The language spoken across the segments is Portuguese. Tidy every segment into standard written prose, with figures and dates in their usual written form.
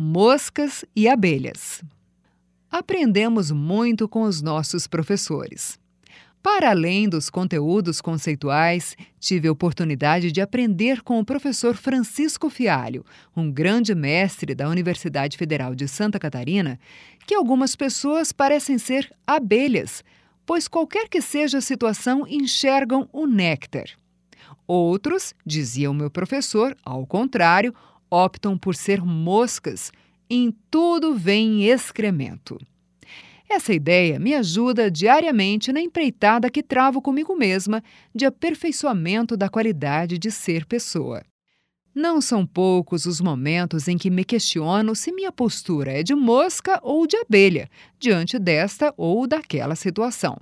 Moscas e abelhas. Aprendemos muito com os nossos professores. Para além dos conteúdos conceituais, tive a oportunidade de aprender com o professor Francisco Fialho, um grande mestre da Universidade Federal de Santa Catarina, que algumas pessoas parecem ser abelhas, pois qualquer que seja a situação enxergam o néctar. Outros, dizia o meu professor, ao contrário, optam por ser moscas. Em tudo vem excremento. Essa ideia me ajuda diariamente na empreitada que travo comigo mesma de aperfeiçoamento da qualidade de ser pessoa. Não são poucos os momentos em que me questiono se minha postura é de mosca ou de abelha, diante desta ou daquela situação.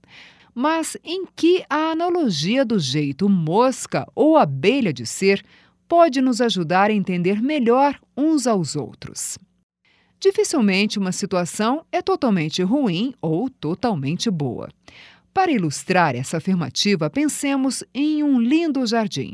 Mas em que a analogia do jeito mosca ou abelha de ser pode nos ajudar a entender melhor uns aos outros? Dificilmente uma situação é totalmente ruim ou totalmente boa. Para ilustrar essa afirmativa, pensemos em um lindo jardim.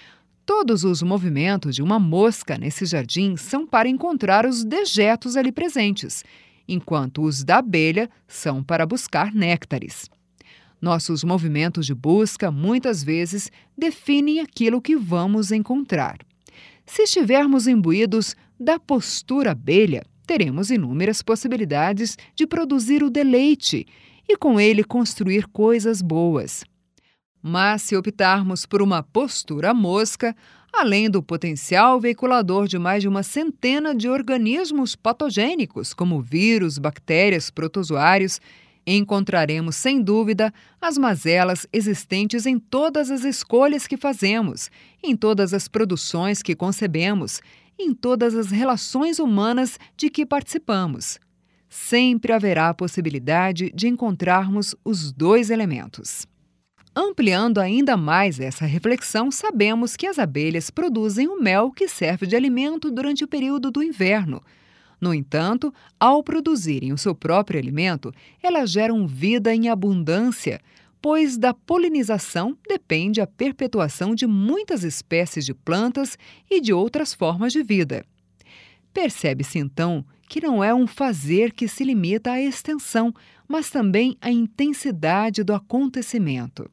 Todos os movimentos de uma mosca nesse jardim são para encontrar os dejetos ali presentes, enquanto os da abelha são para buscar néctares. Nossos movimentos de busca, muitas vezes, definem aquilo que vamos encontrar. Se estivermos imbuídos da postura abelha, teremos inúmeras possibilidades de produzir o deleite e, com ele, construir coisas boas. Mas, se optarmos por uma postura mosca, além do potencial veiculador de mais de uma centena de organismos patogênicos, como vírus, bactérias, protozoários, encontraremos, sem dúvida, as mazelas existentes em todas as escolhas que fazemos, em todas as produções que concebemos, em todas as relações humanas de que participamos. Sempre haverá a possibilidade de encontrarmos os dois elementos. Ampliando ainda mais essa reflexão, sabemos que as abelhas produzem o mel que serve de alimento durante o período do inverno. No entanto, ao produzirem o seu próprio alimento, elas geram vida em abundância, pois da polinização depende a perpetuação de muitas espécies de plantas e de outras formas de vida. Percebe-se, então, que não é um fazer que se limita à extensão, mas também à intensidade do acontecimento.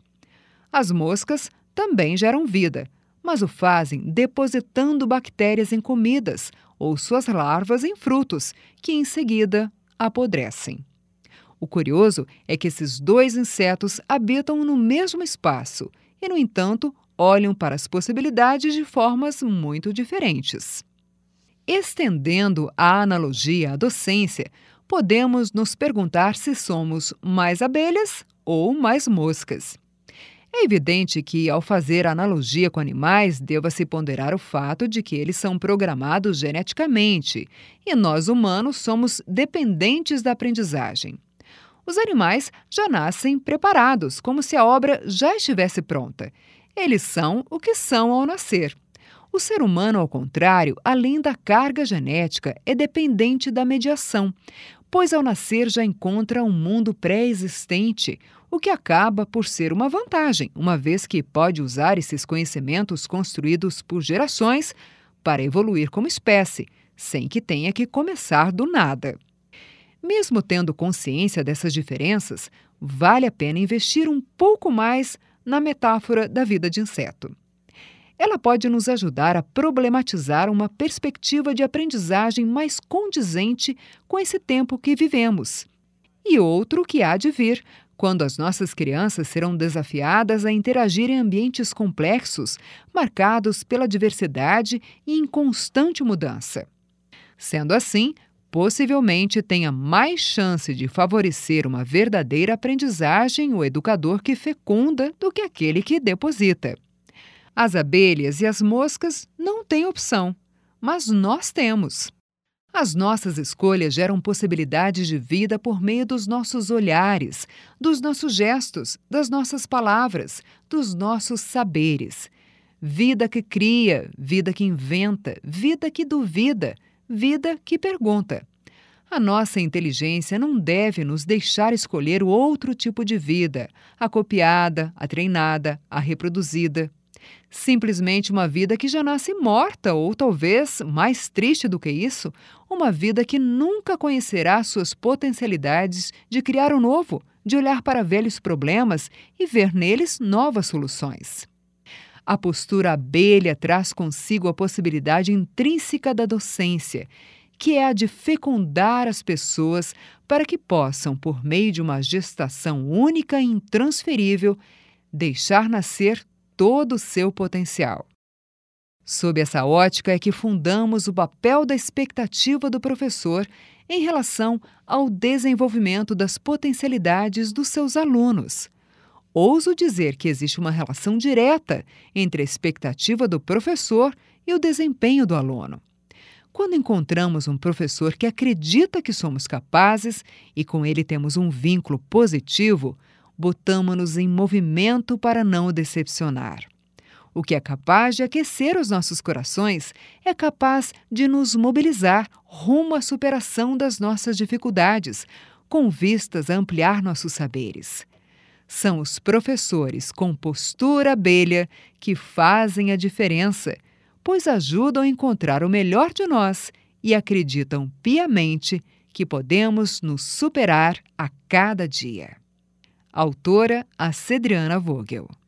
As moscas também geram vida, mas o fazem depositando bactérias em comidas ou suas larvas em frutos, que em seguida apodrecem. O curioso é que esses dois insetos habitam no mesmo espaço e, no entanto, olham para as possibilidades de formas muito diferentes. Estendendo a analogia à docência, podemos nos perguntar se somos mais abelhas ou mais moscas. É evidente que, ao fazer a analogia com animais, deva-se ponderar o fato de que eles são programados geneticamente e nós, humanos, somos dependentes da aprendizagem. Os animais já nascem preparados, como se a obra já estivesse pronta. Eles são o que são ao nascer. O ser humano, ao contrário, além da carga genética, é dependente da mediação, pois ao nascer já encontra um mundo pré-existente, o que acaba por ser uma vantagem, uma vez que pode usar esses conhecimentos construídos por gerações para evoluir como espécie, sem que tenha que começar do nada. Mesmo tendo consciência dessas diferenças, vale a pena investir um pouco mais na metáfora da vida de inseto. Ela pode nos ajudar a problematizar uma perspectiva de aprendizagem mais condizente com esse tempo que vivemos. E outro que há de vir, quando as nossas crianças serão desafiadas a interagir em ambientes complexos, marcados pela diversidade e em constante mudança. Sendo assim, possivelmente tenha mais chance de favorecer uma verdadeira aprendizagem o educador que fecunda do que aquele que deposita. As abelhas e as moscas não têm opção, mas nós temos. As nossas escolhas geram possibilidades de vida por meio dos nossos olhares, dos nossos gestos, das nossas palavras, dos nossos saberes. Vida que cria, vida que inventa, vida que duvida, vida que pergunta. A nossa inteligência não deve nos deixar escolher o outro tipo de vida, a copiada, a treinada, a reproduzida. Simplesmente uma vida que já nasce morta, ou talvez, mais triste do que isso, uma vida que nunca conhecerá suas potencialidades de criar o novo, de olhar para velhos problemas e ver neles novas soluções. A postura abelha traz consigo a possibilidade intrínseca da docência, que é a de fecundar as pessoas para que possam, por meio de uma gestação única e intransferível, deixar nascer todo o seu potencial. Sob essa ótica é que fundamos o papel da expectativa do professor em relação ao desenvolvimento das potencialidades dos seus alunos. Ouso dizer que existe uma relação direta entre a expectativa do professor e o desempenho do aluno. Quando encontramos um professor que acredita que somos capazes e com ele temos um vínculo positivo, botamo-nos em movimento para não o decepcionar. O que é capaz de aquecer os nossos corações é capaz de nos mobilizar rumo à superação das nossas dificuldades, com vistas a ampliar nossos saberes. São os professores com postura abelha que fazem a diferença, pois ajudam a encontrar o melhor de nós e acreditam piamente que podemos nos superar a cada dia. Autora Acedriana Vogel.